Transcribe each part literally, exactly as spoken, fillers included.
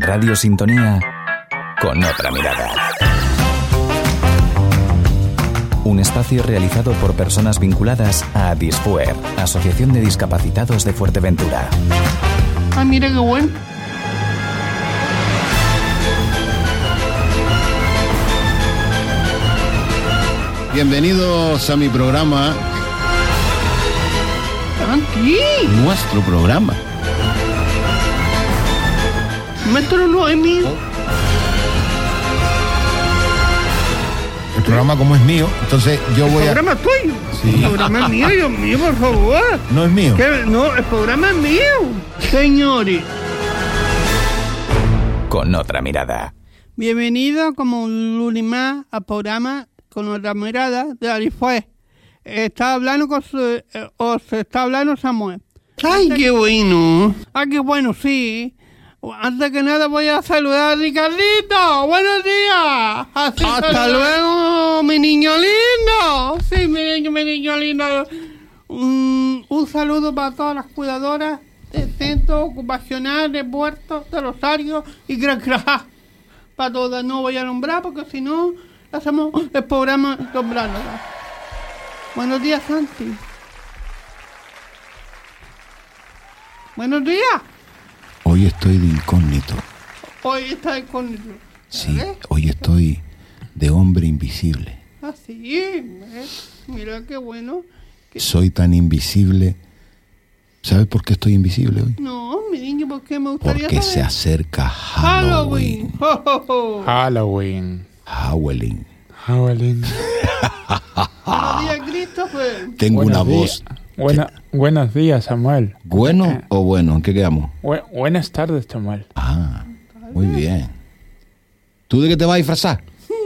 Radio Sintonía con otra mirada. Un espacio realizado por personas vinculadas a Disfuer, Asociación de Discapacitados de Fuerteventura. Ah, mira qué bueno. Bienvenidos a mi programa. Santi. Nuestro programa. Nuestro no es mío. El programa como es mío, entonces yo voy a... El programa es tuyo. Sí. El programa es mío, Dios mío, por favor. No es mío. ¿Qué? No, el programa es mío. Señores. Con otra mirada. Bienvenido como un lunes más al programa Con otra mirada de Arifue. Está hablando con su... Eh, os está hablando Samuel. ¡Ay, qué bueno! ¡Ah, qué bueno, sí! Antes que nada voy a saludar a Ricardito. ¡Buenos días! Así ¡Hasta saludar. Luego, mi niño lindo! Sí, mi niño, mi niño lindo. Un, un saludo para todas las cuidadoras del Centro Ocupacional de Puerto de Rosario y Gran Crajá. Para todas, no voy a nombrar porque si no, hacemos el programa nombrándolas. Buenos días, Santi. Buenos días. Hoy estoy de incógnito. Hoy está incógnito. Sí, hoy estoy de hombre invisible. Ah, sí, ¿eh? Mira qué bueno. Que... Soy tan invisible. ¿Sabes por qué estoy invisible hoy? No, mi niño, ¿por qué me gustaría Porque saber? se acerca Halloween. Halloween. Oh, oh, oh. Halloween. Halloween. Halloween. Buenos días, Christopher. Tengo Buenos una días. voz. Buena, buenos días, Samuel. ¿Bueno o bueno? ¿En qué quedamos? Bu- buenas tardes, Samuel. Ah, muy bien. ¿Tú de qué te vas a disfrazar?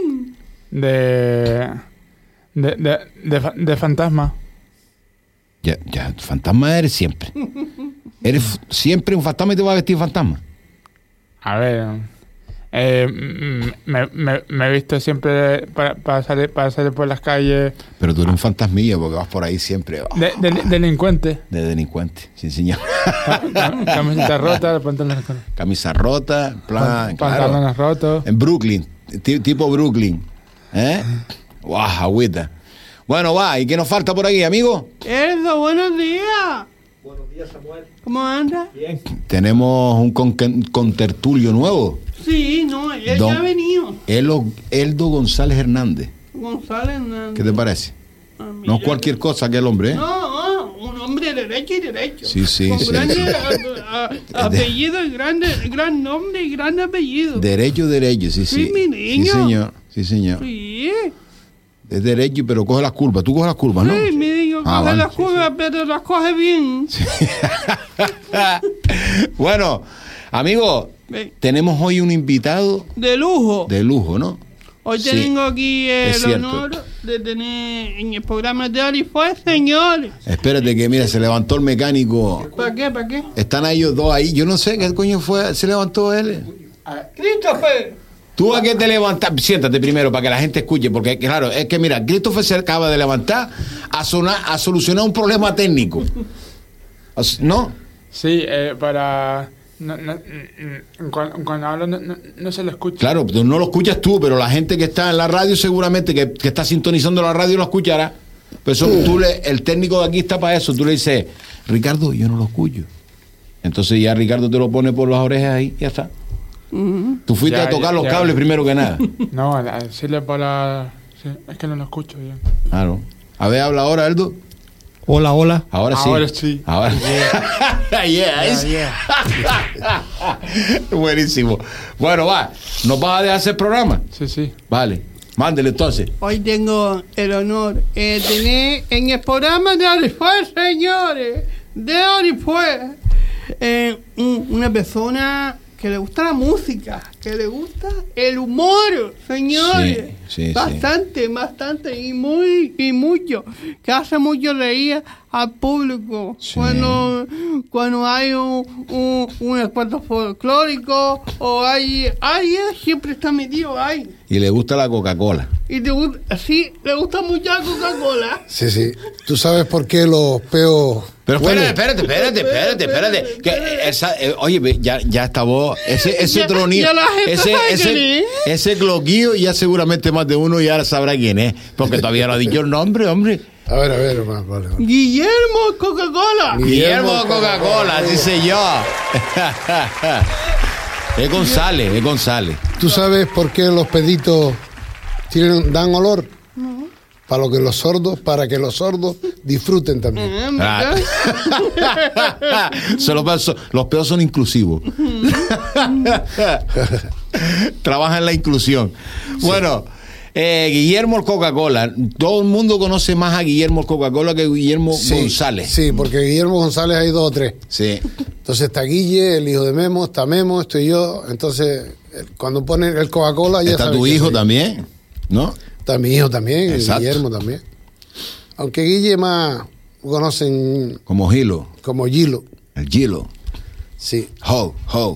De... De, de, de, fa- de fantasma. Ya, ya, fantasma eres siempre. Eres f- siempre un fantasma y te vas a vestir de fantasma. A ver... Eh, mm, me, me, me he visto siempre para, para, salir, para salir por las calles Pero tú eres un fantasmilla porque vas por ahí siempre oh, de, de, delincuente. de delincuente, sin señal. Cam- Camiseta rota, pantalones, Camisa rota, plan, claro. pantalones rotos. En Brooklyn, t- tipo Brooklyn. ¿Eh? Guau, agüita. Bueno, va, ¿y qué nos falta por aquí, amigo? Eldo, buenos días. Buenos días, Samuel. ¿Cómo anda? Bien. Tenemos un con- contertulio nuevo. Sí, no, él Don- ya ha venido. Elo- Eldo González Hernández. González Hernández. ¿Qué te parece? Ah, No mira. es cualquier cosa que el hombre, ¿eh? No, no, un hombre derecho y derecho. Sí, sí, Con sí. grande a- a- apellido y grande, gran nombre y grande apellido. Derecho, derecho, sí, sí. Sí, mi niño. Sí, señor, sí, señor. Sí, Es derecho, pero coge las curvas. Tú coges las curvas, ¿no? sí, mi niño, Ah, coge vale. las curvas, pero las coge bien. Bueno, amigo, Ven, tenemos hoy un invitado de lujo. de lujo, ¿no? Hoy Sí, tengo aquí el es cierto. honor de tener en el programa de Arifue, señores. Espérate que, mira, se levantó el mecánico. ¿Para qué? ¿Para qué? Están ellos dos ahí. Yo no sé qué coño fue. Se levantó él. Christopher. ¿Tú a qué te levantas? Siéntate primero para que la gente escuche. Porque, claro, es que, mira, Christopher se acaba de levantar a, sonar, a solucionar un problema técnico. ¿No? Sí, eh, para... No, no, mm, cuando, cuando hablo no, no, no se lo escucha. Claro, tú no lo escuchas tú, pero la gente que está en la radio seguramente que, que está sintonizando la radio lo escuchará. Pero eso, tú le, el técnico de aquí está para eso. Tú le dices, Ricardo, yo no lo escucho. Entonces ya Ricardo te lo pone por las orejas ahí y ya está. Uh-huh. Tú fuiste Ya, a tocar ya, los ya. cables primero que nada. No, a decirle para... Sí, es que no lo escucho bien. Claro. A ver, habla ahora, Aldo. Hola, hola. Ahora sí. Ahora sí. Ahora yeah. yeah, es- Buenísimo. Bueno, va. ¿Nos vas a dejar hacer programa? Sí, sí. Vale. Mándele entonces. Hoy tengo el honor de tener en el programa de Arifue, señores, de Arifue, eh, un- una persona que le gusta la música, que le gusta el humor, señores. Sí, sí, bastante, sí. bastante y muy y mucho. Que hace mucho reír al público sí. cuando cuando hay un, un, un esfuerzo folclórico o hay hay siempre está metido ahí. Y le gusta la Coca-Cola. Y te gusta, sí, le gusta mucho la Coca-Cola. Sí, sí. ¿Tú sabes por qué los peos? Pero espérate, espérate, espérate, espérate, espérate. Que esa, eh, oye, ya, ya esta voz, ese, ese tronido, ese, ese, ese cloquillo, ya seguramente más de uno ya sabrá quién es, porque todavía no ha dicho el nombre, hombre. A ver, a ver, vale, vale. Guillermo Coca-Cola. Guillermo Coca-Cola, así sé yo. Es González, es González. ¿Tú sabes por qué los peditos tienen, dan olor? No. Para lo que los sordos, para que los sordos disfruten también. Ah. Solo paso, los peos son inclusivos. Trabajan en la inclusión. Sí. Bueno, eh, Guillermo el Coca-Cola. Todo el mundo conoce más a Guillermo el Coca-Cola que Guillermo sí, González. Sí, porque Guillermo González hay dos o tres. Sí. Entonces está Guille, el hijo de Memo, está Memo, estoy yo. Entonces, cuando ponen el Coca-Cola ya está tu hijo también, ¿no? Está mi hijo también, exacto. Guillermo también. Aunque Guille más conocen como Gilo. Como Gilo. El Gilo. Sí. Ho, ho.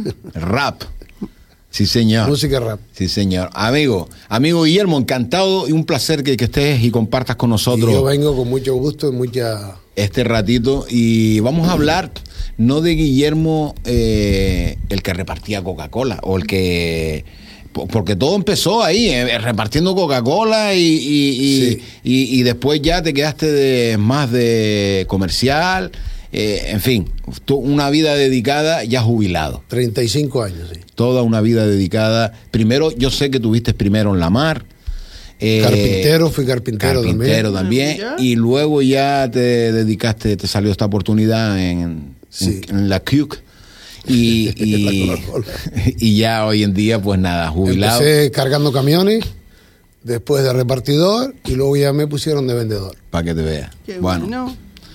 Rap. Sí, señor. Música rap. Sí, señor. Amigo, amigo Guillermo, encantado y un placer que, que estés y compartas con nosotros. Y yo vengo con mucho gusto y mucha... Este ratito. Y vamos a hablar no de Guillermo, eh, el que repartía Coca-Cola o el que... Porque todo empezó ahí, eh, repartiendo Coca-Cola y, y, y, sí. y, y después ya te quedaste de, más de comercial, eh, en fin, una vida dedicada ya jubilado. treinta y cinco años, sí. Toda una vida dedicada. Primero, yo sé que tuviste primero en la mar. Eh, carpintero, fui carpintero, carpintero también. también. Y luego ya te dedicaste, te salió esta oportunidad en, sí. en, en la C U C. Y, y, y ya hoy en día pues nada, jubilado. Empecé cargando camiones, después de repartidor y luego ya me pusieron de vendedor. Para que te veas. Qué bueno, bueno.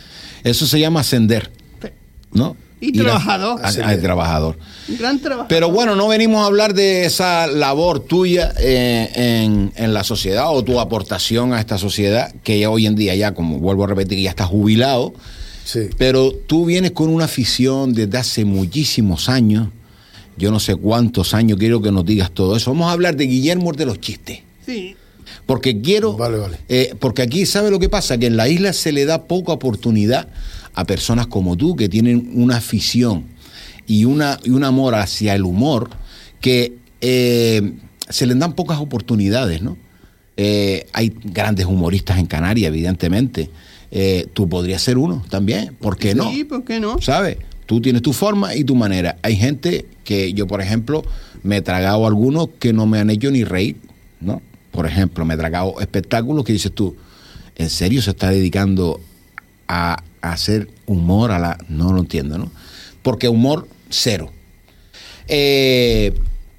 Eso se llama ascender, ¿no? Y, y trabajador. A, a, a, trabajador. Gran trabajador. Pero bueno, no venimos a hablar de esa labor tuya eh, en, en la sociedad o tu aportación a esta sociedad, que ya hoy en día ya, como vuelvo a repetir, ya estás jubilado. Sí. Pero tú vienes con una afición desde hace muchísimos años, yo no sé cuántos años, quiero que nos digas todo eso. Vamos a hablar de Guillermo de los chistes. Sí. Porque quiero, vale, vale. Eh, porque aquí, ¿sabe lo que pasa? Que en la isla se le da poca oportunidad a personas como tú, que tienen una afición y, una, y un amor hacia el humor, que eh, se les dan pocas oportunidades, ¿no? Eh, hay grandes humoristas en Canarias, evidentemente. Eh, tú podrías ser uno también, ¿por qué no? Sí, ¿por qué no? ¿Sabes? Tú tienes tu forma y tu manera. Hay gente que yo, por ejemplo, me he tragado algunos que no me han hecho ni reír, ¿no? Por ejemplo, me he tragado espectáculos que dices tú, ¿en serio se está dedicando a, a hacer humor a la...? No lo entiendo, ¿no? Porque humor, cero. Eh...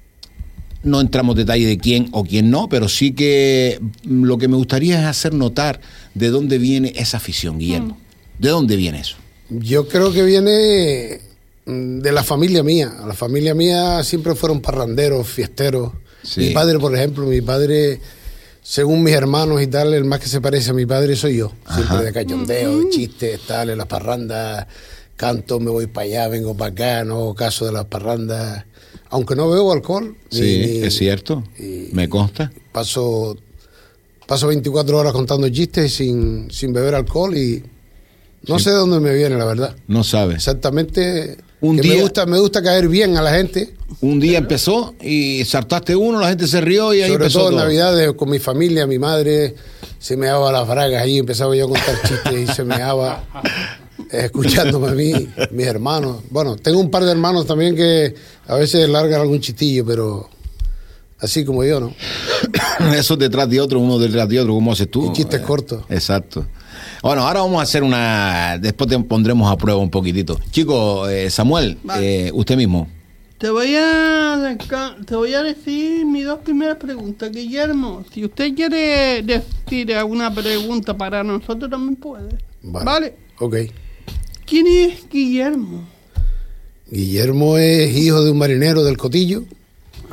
No entramos en detalle de quién o quién no, pero sí que lo que me gustaría es hacer notar de dónde viene esa afición, Guillermo. Mm. ¿De dónde viene eso? Yo creo que viene de la familia mía. La familia mía siempre fueron parranderos, fiesteros. Sí. Mi padre, por ejemplo, mi padre, según mis hermanos y tal, el más que se parece a mi padre soy yo. Ajá. Siempre de cachondeo, de chistes, tal, en las parrandas, canto, me voy para allá, vengo para acá, no hago caso de las parrandas. Aunque no bebo alcohol. Sí, ni, ni, es cierto, me consta. Paso, paso veinticuatro horas contando chistes sin, sin beber alcohol y no sí. sé de dónde me viene, la verdad. No sabe. Exactamente. Un que día, me gusta, me gusta caer bien a la gente. Un día empezó y saltaste uno, la gente se rió y ahí Sobre empezó todo en todo. Navidades con mi familia, mi madre, se me daba las bragas ahí, empezaba yo a contar chistes y se me daba... escuchándome a mí, mis hermanos. Bueno, tengo un par de hermanos también que a veces largan algún chistillo, pero así como yo, ¿no? Eso detrás de otro, uno detrás de otro, ¿cómo haces tú? Y chistes eh, cortos. Exacto. Bueno, ahora vamos a hacer una... Después te pondremos a prueba un poquitito. Chicos, eh, Samuel, vale. eh, usted mismo. Te voy a te voy a decir mis dos primeras preguntas, Guillermo. Si usted quiere decir alguna pregunta para nosotros, también puede. Vale. ¿Vale? Ok. ¿Quién es Guillermo? Guillermo es hijo de un marinero del Cotillo.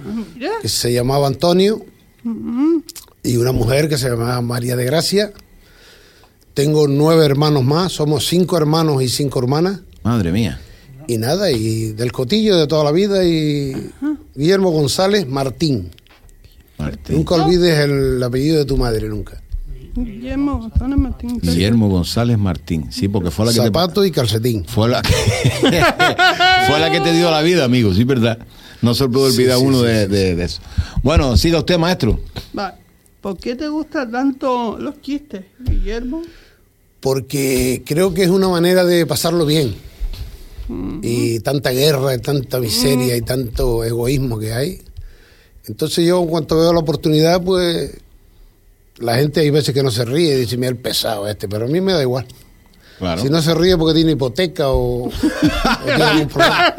Mira. que se llamaba Antonio, Mm, y una mujer que se llamaba María de Gracia. Tengo nueve hermanos más, somos cinco hermanos y cinco hermanas. Madre mía. Y nada, y del cotillo de toda la vida, y Guillermo González Martín. Martín. Nunca olvides el apellido de tu madre, nunca. Guillermo González Martín. Guillermo González Martín. Sí, porque fue la que Zapato te... y calcetín. Fue la que... fue la que te dio la vida, amigo, sí, ¿verdad? No se puede olvidar Sí, sí, uno sí, de, sí, de- de eso. Bueno, siga usted, maestro. Va. ¿Por qué te gustan tanto los chistes, Guillermo? Porque creo que es una manera de pasarlo bien. Y tanta guerra, y tanta miseria y tanto egoísmo que hay. Entonces yo, en cuanto veo la oportunidad, pues la gente hay veces que no se ríe y dice, mira el pesado este, pero a mí me da igual. Claro. Si no se ríe porque tiene hipoteca o, o tiene algún problema.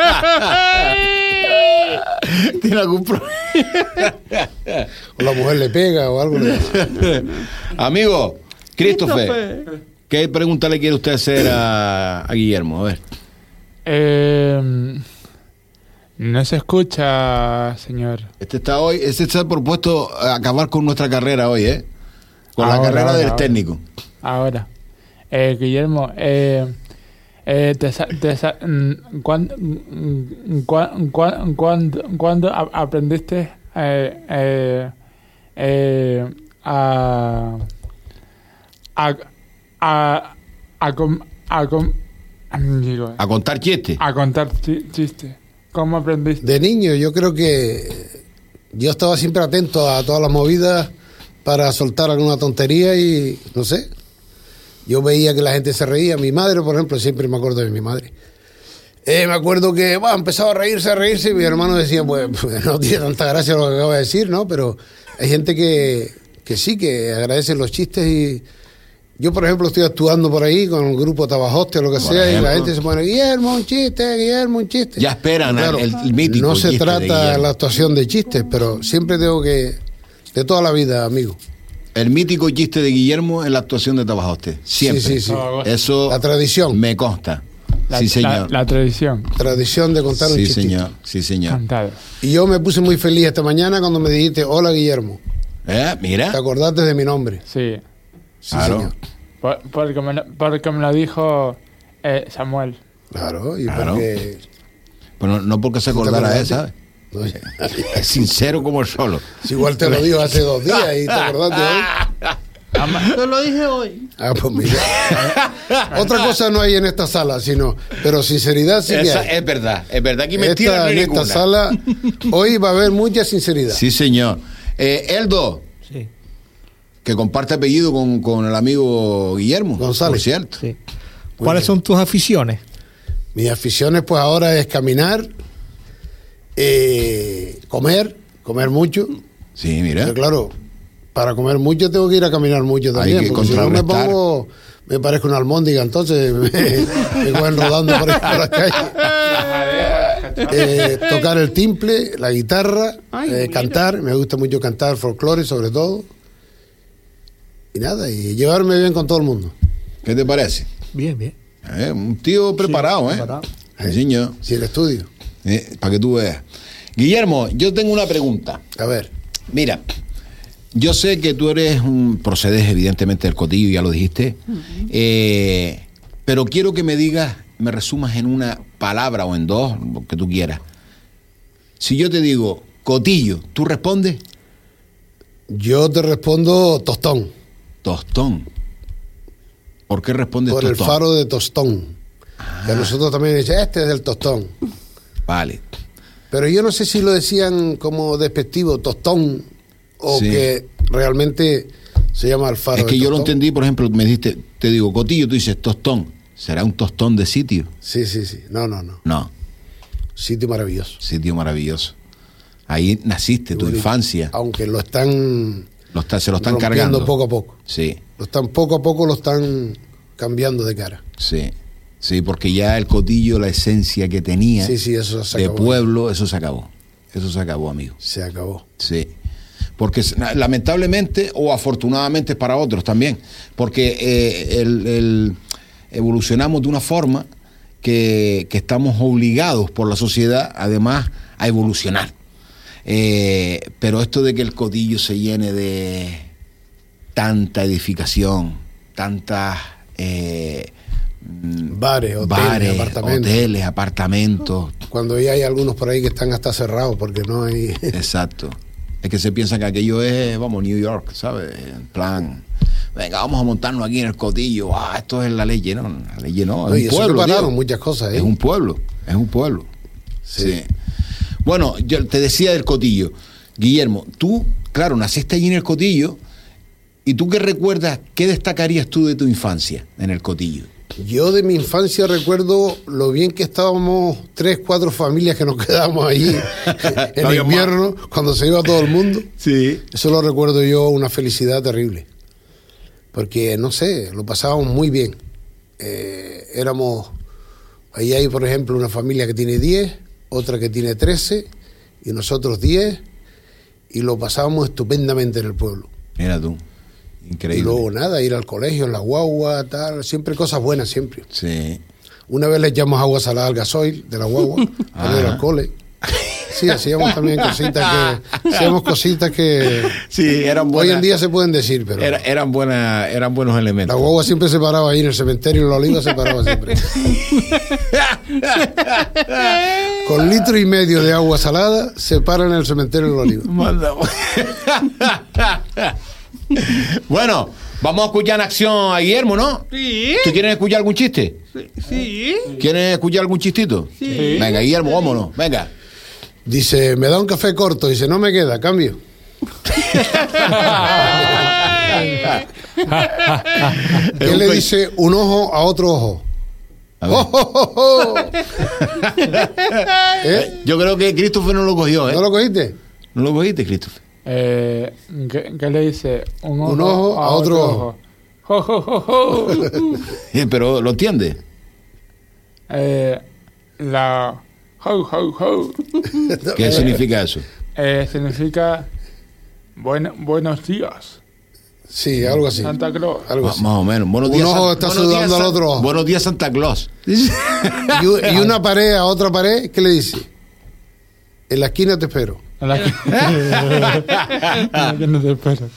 Tiene algún problema. O la mujer le pega o algo. Le Amigo, Christopher, Christopher. ¿qué pregunta le quiere usted hacer a, a Guillermo? A ver. Eh, no se escucha, señor. Este está hoy, este está propuesto a acabar con nuestra carrera hoy, ¿eh? Con la Ahora, carrera ahora, del ahora. técnico. Ahora, eh, Guillermo, eh, eh, te, sa- te sa- mm, ¿cuándo, mm, cuán- cuán- cuándo- cuándo a- aprendiste eh, eh, eh, a a a a, com- a, com- digo, A contar chistes. a contar chi- chistes? ¿Cómo aprendiste? De niño, yo creo que yo estaba siempre atento a todas las movidas para soltar alguna tontería y no sé. Yo veía que la gente se reía. Mi madre, por ejemplo, siempre me acuerdo de mi madre. Eh, me acuerdo que bueno, empezaba a reírse, a reírse, y mi hermano decía, pues, pues, no tiene tanta gracia lo que acabo de decir, ¿no? Pero hay gente que, que sí, que agradece los chistes y yo, por ejemplo, estoy actuando por ahí con el grupo Tabajoste o lo que Por sea, y ejemplo. la gente se pone, Guillermo, un chiste, Guillermo, un chiste. Ya esperan Claro, el, el mítico no se chiste de trata Guillermo. la actuación de chistes, pero siempre tengo que, de toda la vida, amigo. El mítico chiste de Guillermo en la actuación de Tabajoste. Siempre. Sí, sí, sí. Eso La tradición. me consta. La, sí, señor. La, la tradición. Tradición de contar un sí, chiste. señor. Sí, señor. Cantado. Y yo me puse muy feliz esta mañana cuando me dijiste, hola Guillermo, ¿Eh? Mira. ¿te acordaste de mi nombre? Sí. Sí, Claro. señor. Por- porque, me, lo- porque me lo dijo eh, Samuel. Claro, y Claro. porque... Pero no, no porque se ¿Tú te acordara de acordaste? esa. No, Es sincero como el solo. si igual te lo digo hace dos días y te acordaste hoy. Te lo dije hoy. Ah, pues mira. Otra cosa no hay en esta sala, sino, pero sinceridad sí que Esa hay. es verdad. Es verdad que mentira Esta, no hay en esta ninguna. sala hoy va a haber mucha sinceridad. Sí, señor. Eh, Eldo, Sí, que comparte apellido con, con el amigo Guillermo. González. Por cierto. sí. ¿Cuáles son tus aficiones? Mis aficiones pues ahora es caminar, eh, comer, comer mucho. Sí, mira. Pero claro, para comer mucho tengo que ir a caminar mucho también, que porque si no me contrarrestar. pongo, me parezco una almóndiga, entonces me, me van rodando por, ahí por la calle. Eh, tocar el timple, la guitarra, Ay, eh, mira. cantar, me gusta mucho cantar folclore sobre todo. Y nada, y llevarme bien con todo el mundo. ¿Qué te parece? Bien, bien. Eh, un tío preparado, ¿eh? preparado. Sí, señor. Sí, el estudio. Eh, para que tú veas. Guillermo, yo tengo una pregunta. A ver, Mira, yo sé que tú eres un procedes evidentemente del cotillo, ya lo dijiste, eh, pero quiero que me digas, me resumas en una palabra o en dos, lo que tú quieras. Si yo te digo cotillo, ¿tú respondes? yo te respondo tostón, Tostón. ¿Por qué respondes por el tostón? faro de tostón. Que nosotros también decimos, este es del tostón. Vale. Pero yo no sé si lo decían como despectivo, tostón, o Sí. que realmente se llama el faro Es que de yo lo tostón. entendí, por ejemplo, me dijiste, te digo cotillo, tú dices tostón. ¿Será un tostón de sitio? Sí, sí, sí. No, no, no. No, Sitio maravilloso. sitio maravilloso. Ahí naciste, tu Bonito. infancia. Aunque lo están Lo está- se lo están rompiendo cargando. poco a poco. Sí, Lo están poco a poco lo están cambiando de cara. sí. Sí, porque ya el cotillo, la esencia que tenía Sí, sí, eso se de acabó. pueblo, eso se acabó. Eso se acabó, amigo. Se acabó. Sí. Porque s- na- lamentablemente o afortunadamente para otros también, porque eh, el, el- evolucionamos de una forma que, que estamos obligados por la sociedad además a evolucionar. Eh, pero esto de que el Cotillo se llene de tanta edificación, tantas eh, bares, hoteles, bares, apartamentos. hoteles, apartamentos. Cuando ya hay algunos por ahí que están hasta cerrados porque no hay... Exacto. Es que se piensa que aquello es, vamos, New York, ¿sabes? En plan, venga, vamos a montarnos aquí en el Cotillo. Ah, esto es la ley, ¿no? La ley no, es Oye, un pueblo. Eso tío. muchas cosas, ¿eh? Es un pueblo, es un pueblo. Sí. Sí. Bueno, yo te decía del Cotillo. Guillermo, tú, claro, naciste allí en el Cotillo. ¿Y tú qué recuerdas, qué destacarías tú de tu infancia en el Cotillo? Yo de mi infancia recuerdo lo bien que estábamos tres, cuatro familias que nos quedábamos allí en No, invierno, cuando se iba todo el mundo. Sí. Eso lo recuerdo yo, una felicidad terrible. Porque, no sé, lo pasábamos muy bien. Eh, éramos, ahí hay, por ejemplo, una familia que tiene diez, otra que tiene trece, y nosotros diez, y lo pasábamos estupendamente en el pueblo. Mira tú. Increíble. Y luego nada, ir al colegio, en la guagua, tal, siempre cosas buenas, siempre. Sí. Una vez le echamos agua salada al gasoil de la guagua para ir al cole. Sí, hacíamos también cositas que hacíamos cositas que Sí, eran buenas. hoy en día se pueden decir, pero Era, eran buenas, eran buenos elementos. la guagua siempre se paraba ahí en el cementerio, en la oliva se paraba siempre. Con litro y medio de agua salada se para en el cementerio en la oliva. Bueno, vamos a escuchar en acción a Guillermo, ¿no? Sí. ¿Tú quieres escuchar algún chiste? Sí. Sí. ¿Quieres escuchar algún chistito? Sí. Venga, Guillermo, vámonos, venga. Dice, me da un café corto, dice, no me queda, cambio. ¿Qué le dice un ojo a otro ojo? A ver. ¡Oh, oh, oh, oh! ¿Eh? Yo creo que Christopher no lo cogió, ¿eh? ¿No lo cogiste? ¿No lo cogiste, Christopher? Eh, ¿qué, qué le dice? Un ojo, Un ojo a otro ojo. Jo, jo, jo, jo. Eh, Pero, ¿lo entiendes? Eh, la ho, ho, ho. ¿Qué significa eso? Eh, significa buen, buenos días, Sí, algo así. Santa Claus. Algo Ma- así. Más o menos. Buenos Un días, ojo San- está buenos saludando días, al San- otro ojo. Buenos días, Santa Claus. Y, u- y una pared a otra pared, ¿qué le dice? En la esquina te espero. En la que- en la que no te espero.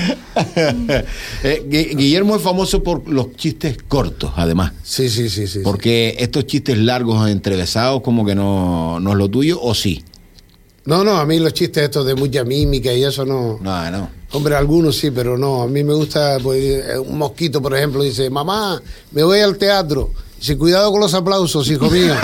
Eh, Gu- Guillermo es famoso por los chistes cortos, además. Sí, sí, sí, sí. Porque estos chistes largos, entrevesados, como que no, no es lo tuyo, ¿o sí? No, no, a mí los chistes estos de mucha mímica y eso no. No, no. Hombre, algunos sí, pero no. A mí me gusta, pues, un mosquito, por ejemplo, dice, mamá, me voy al teatro. Dice, cuidado con los aplausos, hijo mío.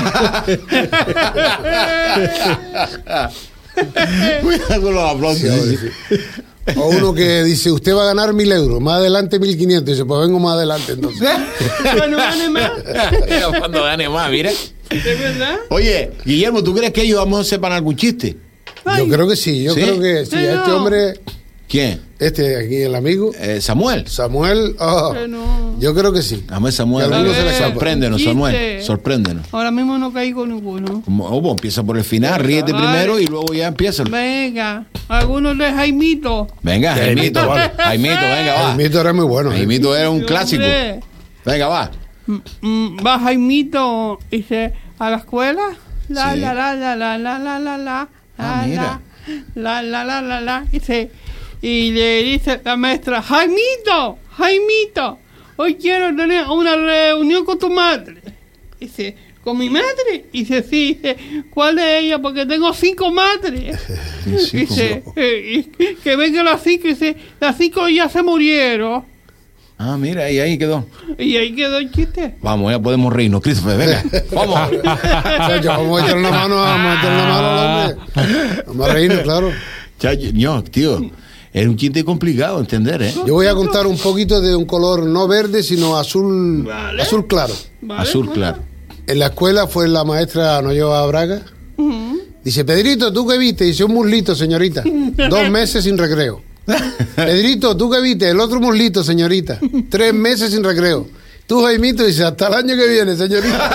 Cuidado con los aplausos. Sí, ahora sí. O uno que dice, usted va a ganar mil euros, más adelante mil quinientos. Dice, pues vengo más adelante entonces. Bueno, gane más. Cuando gane más, mira. ¿De verdad? Oye, Guillermo, ¿tú crees que ellos vamos a sepan algún chiste? Yo creo que sí, yo ¿Sí? creo que sí. Sí, A este no. hombre, ¿Quién? este aquí, el amigo, Eh, Samuel. Samuel, oh, Que no. yo creo que sí. Dame Samuel. Que alguno se le escapa. Sorpréndenos, Chiste. Samuel. Sorpréndenos. Ahora mismo no caigo ninguno. Como- oh, pues empieza por el final, ríete Vale. primero y luego ya empieza. Venga, algunos de Jaimito. Venga, Jaimito. Jaimito, venga, va. El mito era muy bueno. ¿eh? Jaimito era un clásico. Hombre. Venga, va. Mm, mm, Va Jaimito dice a la escuela. La Sí. la la la la la la la la Ah, la, mira. la la la la la dice y le dice la maestra Jaimito, Jaimito, hoy quiero tener una reunión con tu madre. Dice, ¿con mi madre? Dice, sí, dice, ¿cuál de ellas? Porque tengo cinco madres. Sí, Dice, eh, y que venga las cinco, dice, las cinco ya se murieron. Ah, mira, y ahí quedó. Y ahí quedó el chiste. Vamos, ya podemos reírnos, Christopher, venga. Vamos. Chacho, vamos a echar una mano, vamos a echar una mano al hombre. Vamos a reírnos, claro. Chacho, no, tío. Es un chiste complicado de entender, ¿eh? Yo voy a contar un poquito de un color no verde, sino azul, Vale. azul claro. ¿Vale? Azul Bueno. claro. En la escuela fue la maestra Noyoa Braga. Ujú. Dice, Pedrito, ¿tú qué viste? Dice, un muslito, señorita. Dos meses sin recreo. Pedrito, ¿tú qué viste? El otro muslito, señorita. Tres meses sin recreo. Tú, Jaimito, dice, hasta el año que viene, señorita.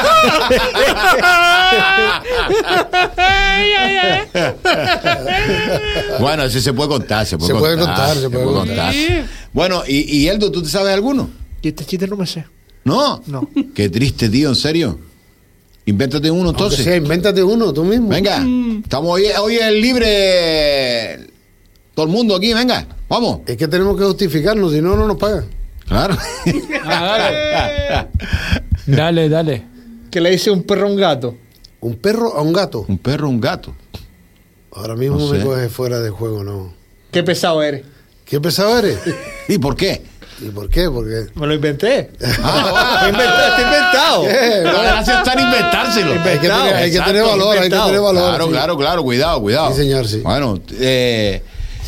Ay, ay, ay. Bueno, ese se puede contar, se puede Se puede contar. contar, se puede contar. Sí. Bueno, y, y Eldo, ¿tú te sabes alguno? Y este chiste no me sé. ¿No? No. Qué triste, tío, en serio. Invéntate uno entonces. Aunque sea, invéntate uno tú mismo. Venga, mm. estamos hoy, hoy es libre. Todo el mundo aquí, venga, vamos. Es que tenemos que justificarnos, si no, no nos pagan. Claro. Ah, dale. dale, dale. ¿Qué le dice un perro a un gato? ¿Un perro a un gato? Un perro a un gato. Ahora mismo no me coges fuera de juego, ¿no? Qué pesado eres. ¿Qué pesado eres? ¿Y por qué? ¿Y por qué? Porque... Me lo inventé. Ah, lo inventé, está inventado. ¿Qué? La gracia está en inventárselo. Hay que tener, hay que tener valor, hay que tener valor. Claro, sí. claro, claro, cuidado, cuidado. Sí, señor, sí. Bueno, eh,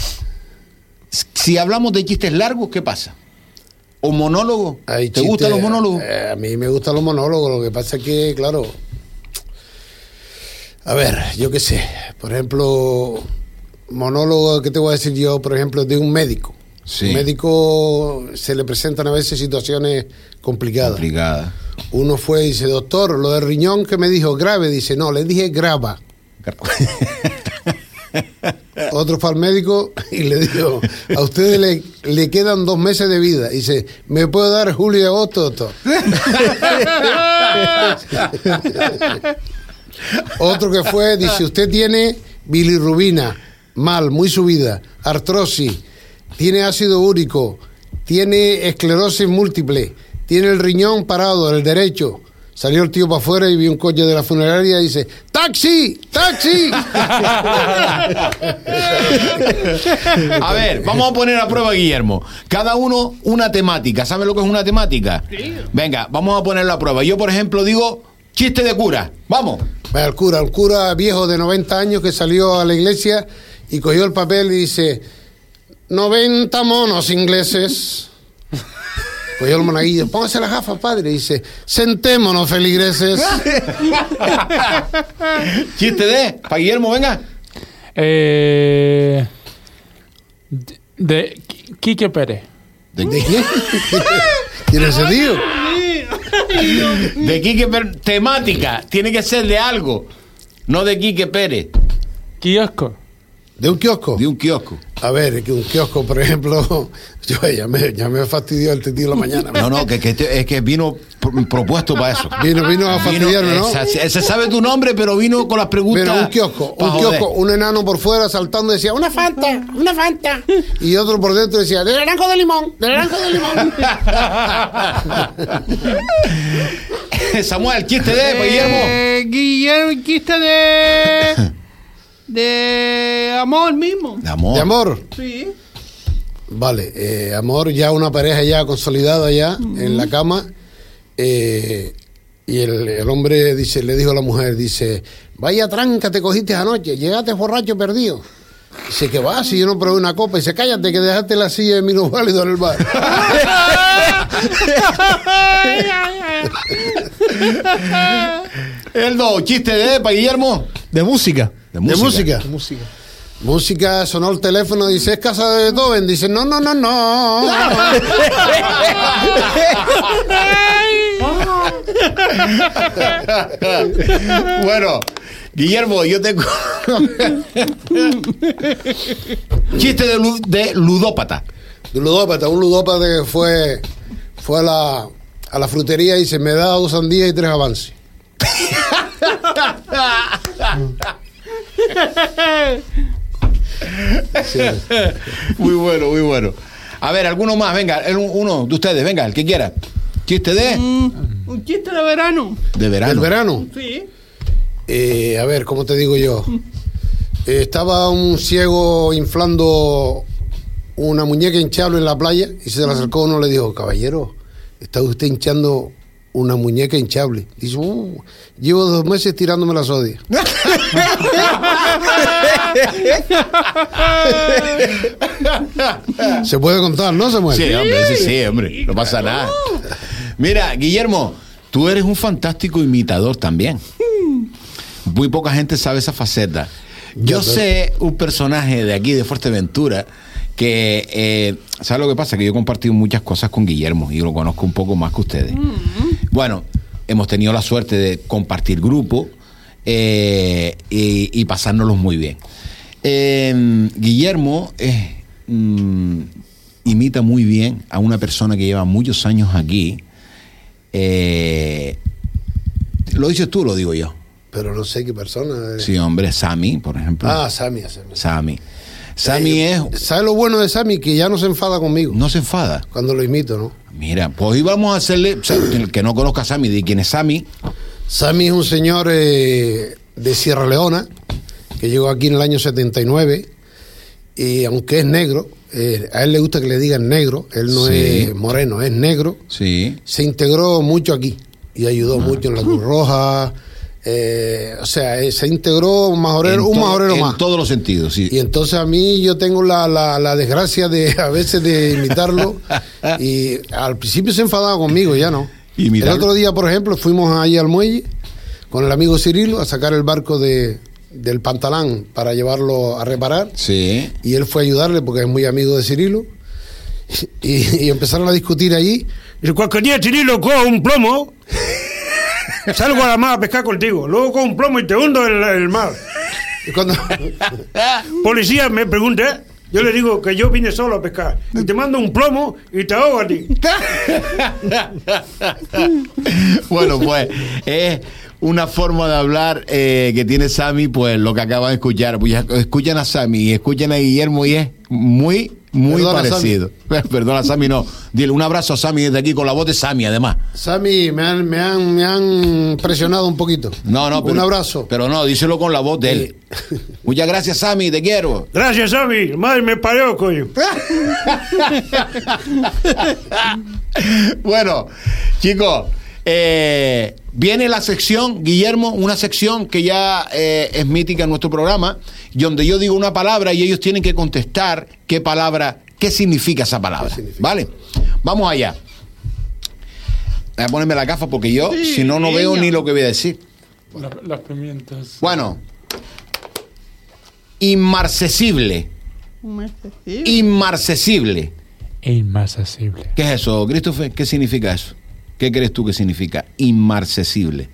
si hablamos de chistes largos, ¿qué pasa? ¿O monólogo? Hay ¿Te chiste, gustan los monólogos? Eh, a mí me gustan los monólogos, lo que pasa es que, claro... A ver, yo qué sé, por ejemplo, monólogo que te voy a decir yo, por ejemplo, de un médico. Sí. Un médico se le presentan a veces situaciones complicadas. Complicada. Uno fue y dice, doctor, lo del riñón que me dijo grave, dice, no, le dije grava. Otro fue al médico y le dijo, a ustedes le, le quedan dos meses de vida. Dice, ¿me puede dar julio y agosto, doctor? Otro que fue, dice, usted tiene bilirrubina, mal, muy subida, artrosis, tiene ácido úrico, tiene esclerosis múltiple, tiene el riñón parado, el derecho. Salió el tío para afuera y vio un coche de la funeraria y dice, ¡taxi! ¡Taxi! A ver, vamos a poner a prueba a Guillermo. Cada uno una temática. ¿Sabe lo que es una temática? Sí. Venga, vamos a ponerlo a prueba. Yo, por ejemplo, digo, chiste de cura. Vamos. El cura, el cura viejo de noventa años que salió a la iglesia y cogió el papel y dice, noventa monos ingleses. Cogió el monaguillo, póngase las gafas, padre, y dice, sentémonos, feligreses. Chiste de, para Guillermo, venga. Eh, de, de Quique Pérez. ¿De, de quién? ¿Quién es ese tío? De Quique Pérez. Temática, tiene que ser de algo, no de Quique Pérez. Kiosco. ¿De un kiosco? De un kiosco. A ver, que un kiosco, por ejemplo, yo ya me, ya me fastidió el tío la mañana. No, no, que, que es que vino propuesto para eso. Vino, vino a fastidiarme, ¿no? Se, se sabe tu nombre, pero vino con las preguntas. Pero un kiosco, un joder. kiosco, un enano por fuera saltando decía, una Fanta, una Fanta. Y otro por dentro decía, de naranjo de limón, de naranjo de limón. Samuel, chiste de, eh, Guillermo. Guillermo, chiste de... de amor mismo. De amor. ¿De amor? Sí. Vale, eh, amor, ya una pareja ya consolidada ya uh-huh. en la cama. Eh, y el, el hombre dice, le dijo a la mujer, dice, vaya tranca te cogiste anoche, llegaste borracho perdido. Dice, ¿qué va? Si yo no probé una copa. Dice, cállate que dejaste la silla de minusválido en el bar. El do, chiste de para Guillermo. De música. De música. De música. De música. Música, sonó el teléfono, dice, ¿es casa de Beethoven? Dice, no, no, no, no. Bueno, Guillermo, yo tengo chiste de, de ludópata. De ludópata, un ludópata que fue, fue a la, a la frutería y dice, me da dos sandías y tres avances. Sí. Muy bueno, muy bueno. A ver, alguno más, venga, uno de ustedes, venga, el que quiera. Chiste de... Mm, un chiste de verano. De verano. ¿Del verano? Sí. Eh, a ver, ¿cómo te digo yo? Eh, estaba un ciego inflando una muñeca hinchable en la playa y se le acercó uno y le dijo, caballero, ¿está usted hinchando una muñeca hinchable? Dice, uh, llevo dos meses tirándome la sodia. Se puede contar, ¿no, Samuel? Sí, hombre, sí, sí, hombre, no pasa nada. Mira, Guillermo, tú eres un fantástico imitador también. Muy poca gente sabe esa faceta. Yo sé un personaje de aquí, de Fuerteventura, que, eh, ¿sabes lo que pasa? Que yo he compartido muchas cosas con Guillermo y lo conozco un poco más que ustedes. Mm-hmm. Bueno, hemos tenido la suerte de compartir grupo eh, y, y pasárnoslos muy bien. Eh, Guillermo eh, mm, imita muy bien a una persona que lleva muchos años aquí. Eh, ¿Lo dices tú o lo digo yo? Pero no sé qué persona. Sí, hombre, Sammy, por ejemplo. Ah, Sammy. Sammy. Sammy. Sammy eh, es... ¿Sabes lo bueno de Sammy? Que ya no se enfada conmigo. No se enfada. Cuando lo imito, ¿no? Mira, pues hoy vamos a hacerle... O sea, el que no conozca a Sammy, ¿de quién es Sammy? Sammy es un señor eh, de Sierra Leona, que llegó aquí en el año setenta y nueve, y aunque es negro, eh, a él le gusta que le digan negro, él no Sí. es moreno, es negro, Sí. se integró mucho aquí y ayudó mucho en la Cruz Roja, eh, o sea, eh, se integró un majorero, En un todo- majorero en más. todos los sentidos, sí. Y entonces a mí yo tengo la, la, la desgracia de a veces de imitarlo, y al principio se enfadaba conmigo, ya no. Imitarlo. El otro día, por ejemplo, fuimos ahí al muelle con el amigo Cirilo a sacar el barco de, del Pantalán para llevarlo a reparar. Sí. Y él fue a ayudarle porque es muy amigo de Cirilo. Y, y empezaron a discutir allí. Y cualquier día, Cirilo, cojo un plomo, salgo a la mar a pescar contigo. Luego cojo un plomo y te hundo en el mar. Y cuando, Policía me pregunta, yo le digo que yo vine solo a pescar. Y te mando un plomo y te ahogo a ti. Bueno, pues es una forma de hablar eh, que tiene Sammy, pues lo que acaban de escuchar. Pues ya escuchan a Sammy y escuchan a Guillermo y es muy, muy Perdona, parecido. Perdona, Sammy, no. Dile un abrazo a Sammy desde aquí con la voz de Sammy, además. Sammy, me han, me, han, me han presionado un poquito. No, no, pero, un abrazo. Pero no, díselo con la voz de él. Muchas gracias, Sammy, te quiero. Gracias, Sammy. Madre me parió, coño. Bueno, chicos, eh, viene la sección, Guillermo, una sección que ya eh, es mítica en nuestro programa, y donde yo digo una palabra y ellos tienen que contestar qué palabra, qué significa esa palabra. significa? ¿Vale? Vamos allá. Voy a ponerme la gafa porque yo, Sí, si no, no veo niño. ni lo que voy a decir. Los, los pimientos. Bueno, inmarcesible. Inmarcesible. Inmarcesible. ¿Qué es eso, Christopher? ¿Qué significa eso? ¿Qué crees tú que significa inmarcesible?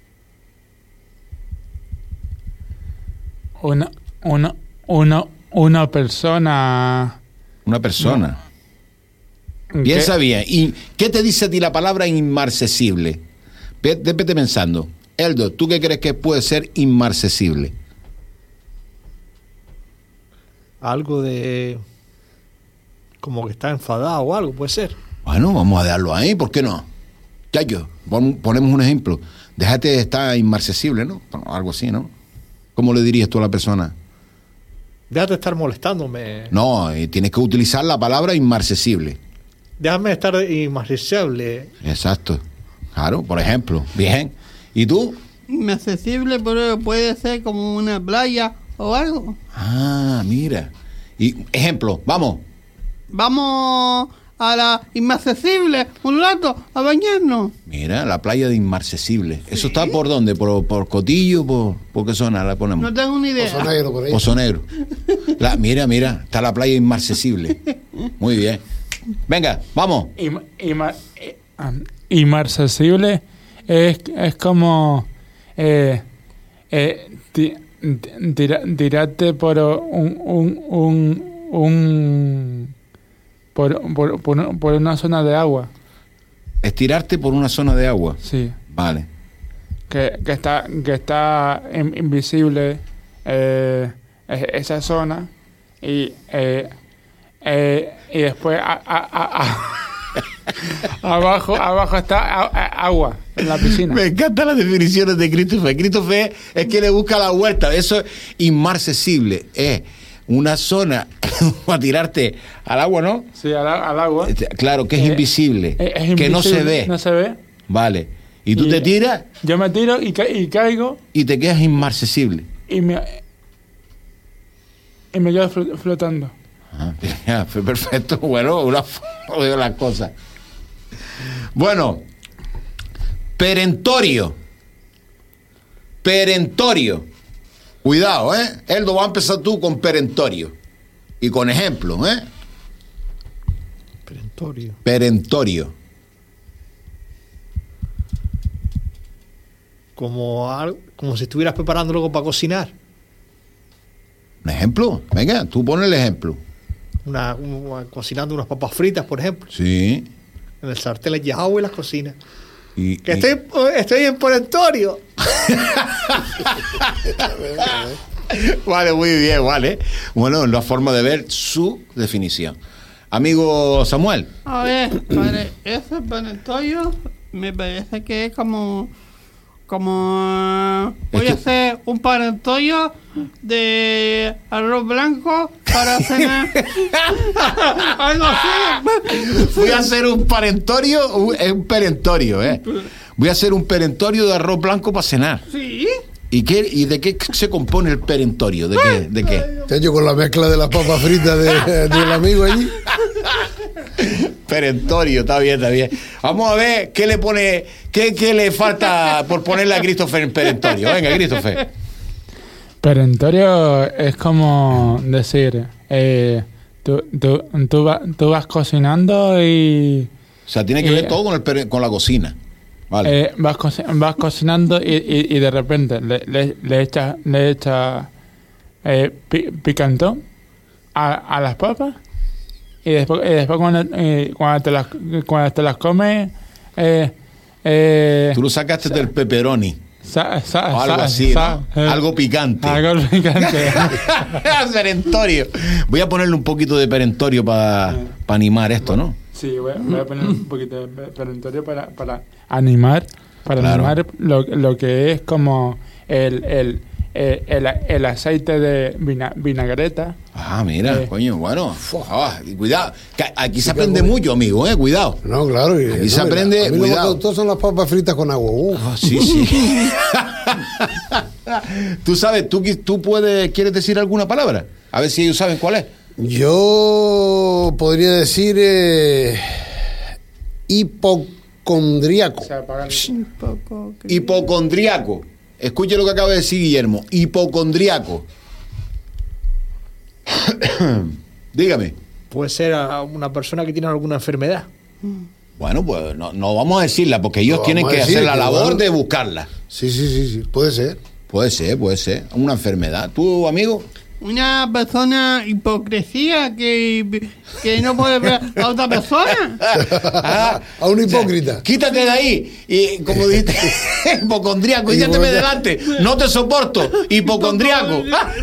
Una, una, una, una persona. Una persona. que- Piensa bien. ¿Y qué te dice a ti la palabra inmarcesible? Ve- Vete pensando. Eldo, ¿tú qué crees que puede ser inmarcesible? Algo de... como que está enfadado o algo, puede ser. Bueno, vamos a darlo ahí, ¿por qué no? Chayo, pon- ponemos un ejemplo. Déjate de estar inmarcesible, ¿no? Bueno, algo así, ¿no? ¿Cómo le dirías tú a la persona? Déjate de estar molestándome. No, eh, tienes que utilizar la palabra inmarcesible. Déjame estar inmarcesible. Exacto. Claro, por ejemplo. Bien. ¿Y tú? Inaccesible, pero puede ser como una playa o algo. Ah, mira. Y ejemplo, vamos. Vamos a la inaccesible un rato a bañarnos. Mira, la playa de Inmarcesible. ¿Eso está por dónde? ¿Por, por Cotillo? ¿Por, ¿Por qué zona la ponemos? No tengo ni idea. Pozo Negro por ahí. Pozo Negro. La- mira, mira, está la playa Inmarcesible. Muy bien. Venga, vamos. Ima- ima- eh, ah, Inmarcesible es, es como eh, eh, ti- ti- tira- tirarte por un, un, un, un por, por, por, por una zona de agua, Estirarte por una zona de agua. sí, Vale. que, que está que está in- invisible eh, es- esa zona y eh, eh, y después a- a- a- a- abajo abajo está a- a- agua en la piscina. Me encantan las definiciones de Christopher. Christopher es que le busca la vuelta. Eso es inmarcesible. Es una zona para tirarte al agua, ¿no? Sí, al, a- al agua. Claro, que es Eh, invisible. Es- es que no se invisible, ve. No se ve. Vale. Y tú Y- te tiras Yo me tiro y, ca- y caigo y te quedas inmarcesible. y me y me quedo flo- flotando. Ah, ya, fue perfecto. Bueno, una forma de las cosas. Bueno, perentorio. Perentorio. Cuidado, ¿eh? Eldo, va a empezar tú con perentorio. Y con ejemplos, ¿eh? Perentorio. Perentorio. Como, algo, como si estuvieras preparando algo para cocinar. ¿Un ejemplo? Venga, tú pon el ejemplo. Una, una- cocinando unas papas fritas, por ejemplo. Sí. En el sartén le echas agua y las cocinas. Y, Que y- estoy, estoy en perentorio. Vale, muy bien, vale. Bueno, es la forma de ver su definición. Amigo Samuel. A ver, padre, ese perentorio me parece que es como... Como... Voy Es a que- hacer un perentorio de arroz blanco para cenar. Algo así. Voy a hacer un perentorio, un, es un perentorio, ¿eh? Voy a hacer un perentorio de arroz blanco para cenar. Sí. ¿Y qué y de qué se compone el perentorio? ¿De qué? ¿De qué? Te hecho con la mezcla de las papas fritas de- del amigo allí. Perentorio, está bien, está bien. Vamos a ver qué le pone, qué, qué le falta por ponerle a Christopher en perentorio. Venga, Christopher. Perentorio es como decir, eh, tú, tú, tú, va- tú vas cocinando y O sea, tiene que Eh, ver todo con, el pere- con la cocina. Vale. eh, vas, co- vas cocinando y, y, y de repente le, le, le echas le echas eh, pi- picantón a, a las papas y después, y después cuando, eh, cuando, te las, cuando te las comes eh, eh, Tú lo sacaste del pepperoni. sa- sa- O algo sa- así, sa- ¿no? eh, Algo picante. algo picante. Perentorio. Voy a ponerle un poquito de perentorio para animar esto, ¿no? Sí, voy a, voy a poner un poquito de pe- perentorio para, para animar, para Claro. animar lo, lo que es como el, el, el, el, el aceite de vina- vinagreta. Ah, mira, Eh. coño, bueno. Ah, y cuidado. Que aquí se aprende mucho, amigo, ¿eh? Cuidado. No, claro. Y, Aquí no, se aprende, a mí lo que cuidado. me gustó son las papas fritas con agua. Uf. Ah, sí, sí. Tú sabes, tú, qui- tú puedes, ¿quieres decir alguna palabra? A ver si ellos saben cuál es. Yo podría decir eh, hipocondríaco. O sea, apaga el- Un poco. que- Hipocondriaco. Escuche lo que acaba de decir Guillermo. Hipocondriaco. Dígame. Puede ser a una persona que tiene alguna enfermedad. Bueno, pues no, no vamos a decirla porque ellos No tienen vamos a que decir hacer la que, labor bueno. de buscarla. Sí, sí, sí, sí, puede ser. Puede ser, puede ser. Una enfermedad. ¿Tú, amigo? Una persona hipocresía que, que no puede ver a otra persona. Ah, A un hipócrita. quítate de ahí. Y como dijiste, hipocondriaco, quítateme Hipocondria- delante. No te soporto. Hipocondriaco.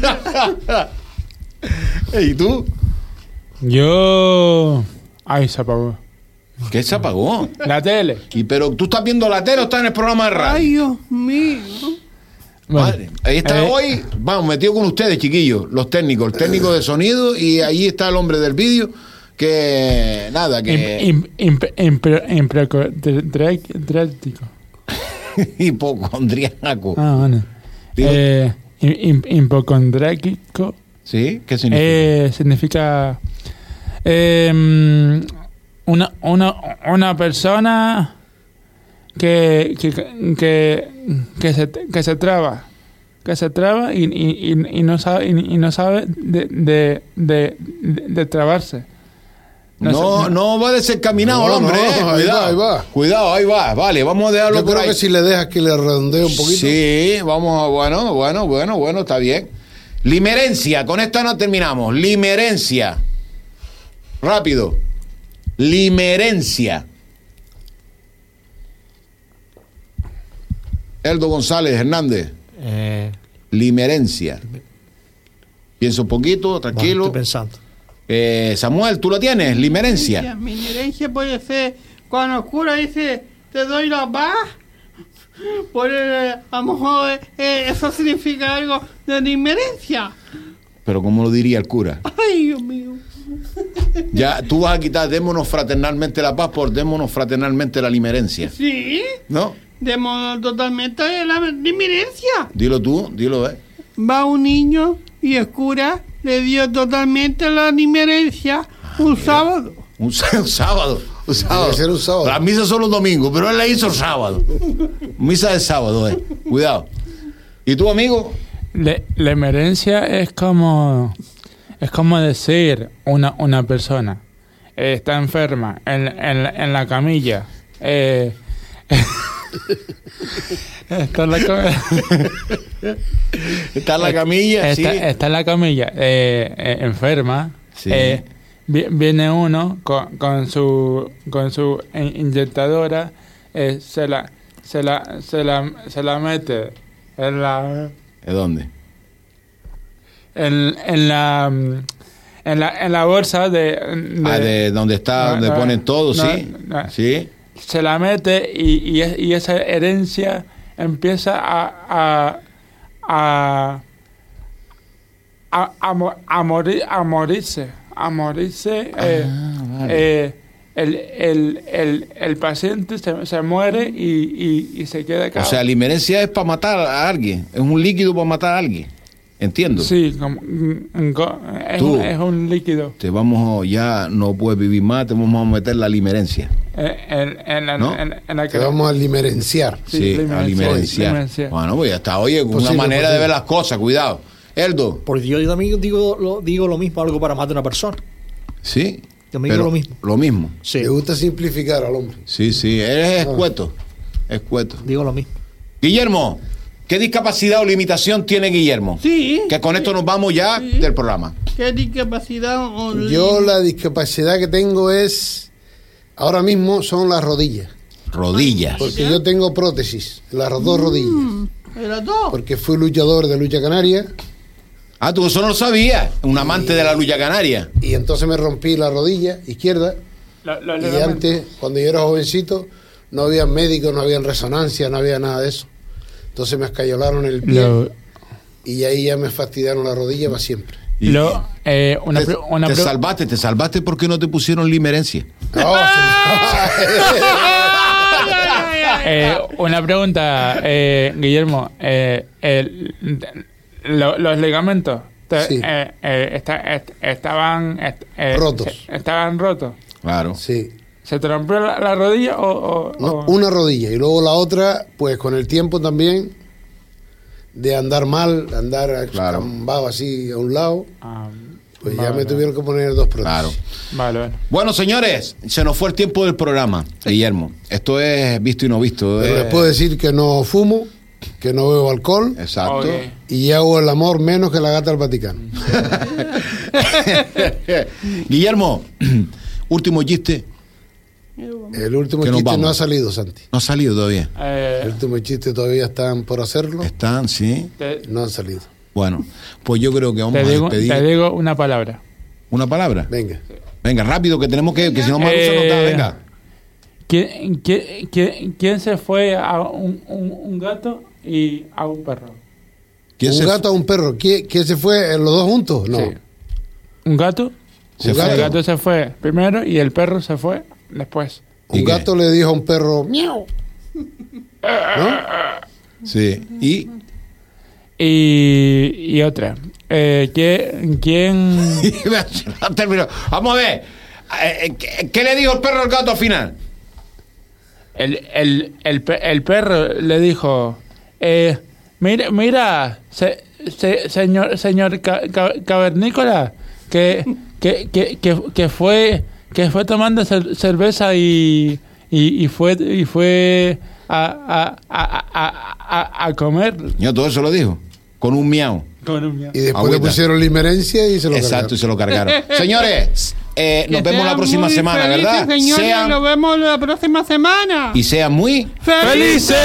¿Y tú? Yo... Ay, se apagó. ¿Qué se apagó? La tele. ¿Y pero tú estás viendo la tele o estás en el programa de radio? Ay, Dios mío. Bueno, Madre, ahí está eh, hoy, vamos, metido con ustedes, chiquillos, los técnicos, el técnico de sonido, y ahí está el hombre del vídeo, que nada, que im- im- im- impre- imprecondriático. hipocondriaco. Ah, bueno. Digo- Eh, im- im- hipocondriáquico. ¿Sí? ¿Qué significa? Eh, significa eh, una, una, una persona que, que, que, que, se, que se traba que se traba y, y, y, y no sabe y, y no sabe de, de, de, de, de trabarse. no, sé, no va desencaminado No, el hombre, no, eh. ahí Cuidado, va, ahí va. Cuidado, ahí va. Vale, vamos a dejarlo Yo por creo ahí. que si le dejas que le redondee un poquito. Sí, vamos a, bueno, bueno, bueno, bueno, está bien. Limerencia, con esta no terminamos. Limerencia. Rápido. Limerencia. Eldo González Hernández. Eh, Limerencia. Piensa un poquito, bueno, tranquilo. estoy pensando. Eh, Samuel, ¿tú lo tienes? Limerencia. Mi herencia puede ser cuando el cura dice te doy la paz. Pues eh, a lo mejor eh, eso significa algo de limerencia. Pero ¿cómo lo diría el cura? Ay, Dios mío. Ya, tú vas a quitar démonos fraternalmente la paz por démonos fraternalmente la limerencia. Sí, ¿No? de modo totalmente de la limerencia. Dilo tú, dilo, ¿eh? Va un niño y el cura le dio totalmente la limerencia un sábado. Un, s- un sábado. Un sábado. que ser un sábado. Las misas son los domingos, pero él la hizo el sábado. Misa de sábado, eh. Cuidado. ¿Y tú, amigo? Le, la emergencia es como es como decir una una persona eh, está enferma en, en, en la camilla eh, está en la camilla Está en la camilla, está, sí. está en la camilla eh, eh, enferma. Sí. Eh, vi- viene uno con, con su con su in- inyectadora eh, se la se la se la se la mete en la ¿De dónde? en, en la en la en la bolsa de, de, ah, de donde está, no, donde no, ponen todo, no, sí. no. Sí. Se la mete y, y, es, y esa herencia empieza a a a a, a, mo- a morir a morirse a morirse eh, Ah, vale. eh, el, el, el, el paciente se, se muere y, y, y se queda acá. O sea, la limerencia es para matar a alguien. Es un líquido para matar a alguien. Entiendo. Sí, como, mm, go- es, Tú. un, es un líquido. Te vamos a- ya no puedes vivir más, te vamos a meter la limerencia. Eh, en, en, la- ¿No? en, en la Que que vamos a limerenciar. Sí, Sí, limerenciar, a limerenciar. limerenciar. Bueno, pues ya está. Oye, una Posible, manera posible. de ver las cosas, cuidado. Eldo, Porque yo también digo lo, digo lo mismo, algo para matar a una persona. sí. Yo me digo pero lo mismo. Lo mismo. Sí, Le gusta simplificar al hombre. Sí, sí. Eres escueto. Escueto. digo lo mismo. Guillermo, ¿qué discapacidad o limitación tiene Guillermo? Sí. Que con esto nos vamos ya Sí. del programa. ¿Qué discapacidad o Yo la discapacidad que tengo es, ahora mismo son las rodillas. Rodillas. Porque yo tengo prótesis en las dos rodillas. ¿En las dos? Porque fui luchador de lucha canaria Ah, tú eso no lo sabías. Un amante de la lucha canaria. y entonces me rompí la rodilla izquierda. Lo- lo- Y lo- antes, cuando yo era jovencito, no había médicos, no había resonancia, no había nada de eso. Entonces me escayolaron el pie lo- y ahí ya me fastidiaron la rodilla para siempre. Y- lo- eh, una te, pre- una te pre- salvaste, te salvaste porque no te pusieron limerencia. No, Eh, una pregunta, eh, Guillermo. Eh, el- lo- los ligamentos te- Sí. eh, eh, esta- est- estaban est- eh, Rotos. se- estaban rotos. Claro. sí. ¿Se te rompió la, la rodilla o...? o- No, o- una rodilla y luego la otra, pues con el tiempo también de andar mal, andar Claro. cambado así a un lado, Ah, pues vale, ya me tuvieron que poner dos prótesis. Claro. Vale, vale. Bueno, señores, se nos fue el tiempo del programa, Guillermo. Esto es visto y no visto. Pero es- les puedo decir que no fumo, que no bebo alcohol Exacto. Ok. y hago el amor menos que la gata del Vaticano. Guillermo, último chiste. El último Que nos chiste no vamos. ha salido, Santi. No ha salido todavía. El Eh, último chiste todavía están por hacerlo. Están, sí. te, No han salido. Bueno, pues yo creo que vamos te a digo, despedir. te digo una palabra. Una palabra. Venga. Venga, rápido, que tenemos que, que si no Marusa Eh, no da, venga. ¿Quién, quién, quién, quién se fue a un, un, un gato y a un perro? ¿Quién Un se gato a un perro. ¿Quién, quién se fue? ¿Los dos juntos? No. Sí. ¿Un gato? Se un fue. El gato. gato se fue primero y el perro se fue después. ¿Y Un qué? gato le dijo a un perro, miau. ¿No? Sí. Y. Y, y otra. Eh, ¿quién, quién Terminó. Vamos a ver. Eh, ¿Qué, qué le dijo el perro al gato al final? el, el, el, pe- el perro le dijo, eh, mira, mira se- se- señor, señor ca- ca- cavernícola, que, que, que, que, que fue que fue tomando cer- cerveza y, y, y fue y fue a, a, a, a, a, a comer Yo todo eso lo dijo. Con un miau. con un miau. Y después Agüita. le pusieron limerencia y se lo Exacto, y cargaron. se lo cargaron. Señores, eh, nos Que vemos la sean próxima muy semana, felices, ¿verdad? Señores, Sean nos vemos la próxima semana. y sean muy ¡Felices!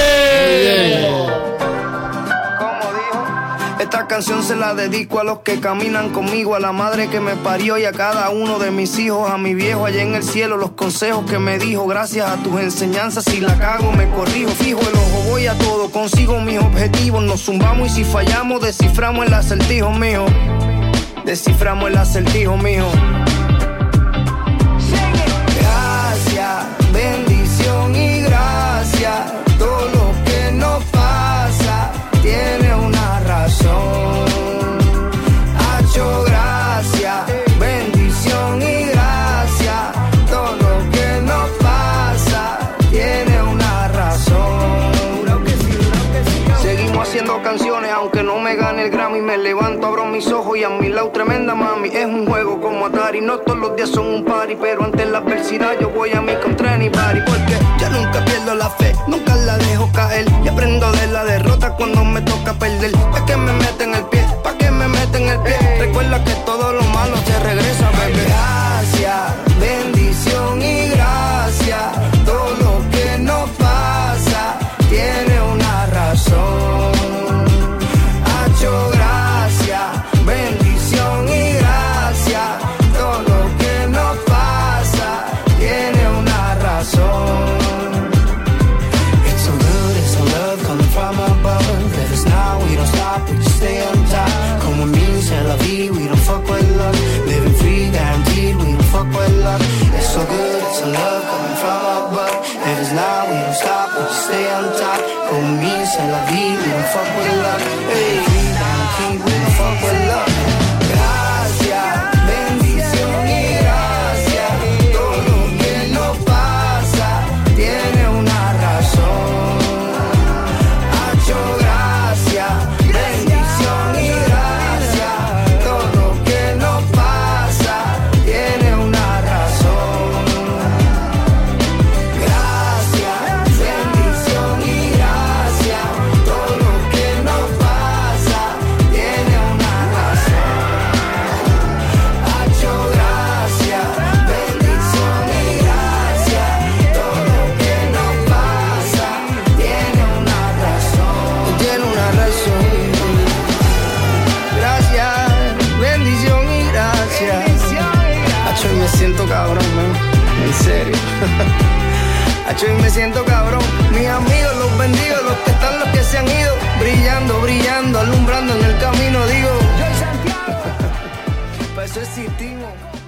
Como dijo, esta canción se la dedico a los que caminan conmigo, a la madre que me parió y a cada uno de mis hijos, a mi viejo allá en el cielo, los consejos que me dijo, gracias a tus enseñanzas, si la cago me corrijo, fijo el ojo, voy a todo, consigo mis objetivos, nos zumbamos y si fallamos, desciframos el acertijo mío, desciframos el acertijo mío. Gracias, bendición y gracias, todo lo que nos pasa tiene una razón. Hacho, gracias, bendición y gracias, todo lo que nos pasa tiene una razón. Seguimos haciendo canciones aunque no me gane el Grammy, me levanto, abro mis ojos y a mi lado tremenda mami. Es un juego como Atari, no todos los días son un party, pero ante la adversidad yo voy a mi contra ni party, porque yo nunca pierdo la fe, nunca la dejo caer y aprendo de la derrota cuando me toca perder. Pa' que me meten el pie, pa' que me meten el pie, recuerda que todo lo malo se regresa, baby. Gracias, bendición y gracias, todo lo que nos pasa vie, we don't fuck with luck. Living free, guaranteed, we don't fuck with luck. It's so good, it's a love coming from above. If it's now, we don't stop, we just stay on top. Con me, c'est la vie, we don't fuck with luck. Hey, guaranteed, we don't fuck with luck. Gracias, bendición y gracias. Todo lo que nos pasa tiene una razón. Hacho, gracias, bendición y gracias. Todo lo que nos pasa tiene una razón. Gracias, bendición y gracias. Todo lo que nos pasa tiene una razón. Hacho, gracias, bendición y gracias. Todo lo que nos pasa tiene una razón. Tiene una razón. Gracias, bendición y gracias. Hacho, y me siento cabrón, man. En serio. Hacho, y me siento cabrón. Mis amigos, los bendigo, los que están, los que se han ido. Brillando, brillando, alumbrando en el camino, digo. Yo Santiago. Para eso existimos.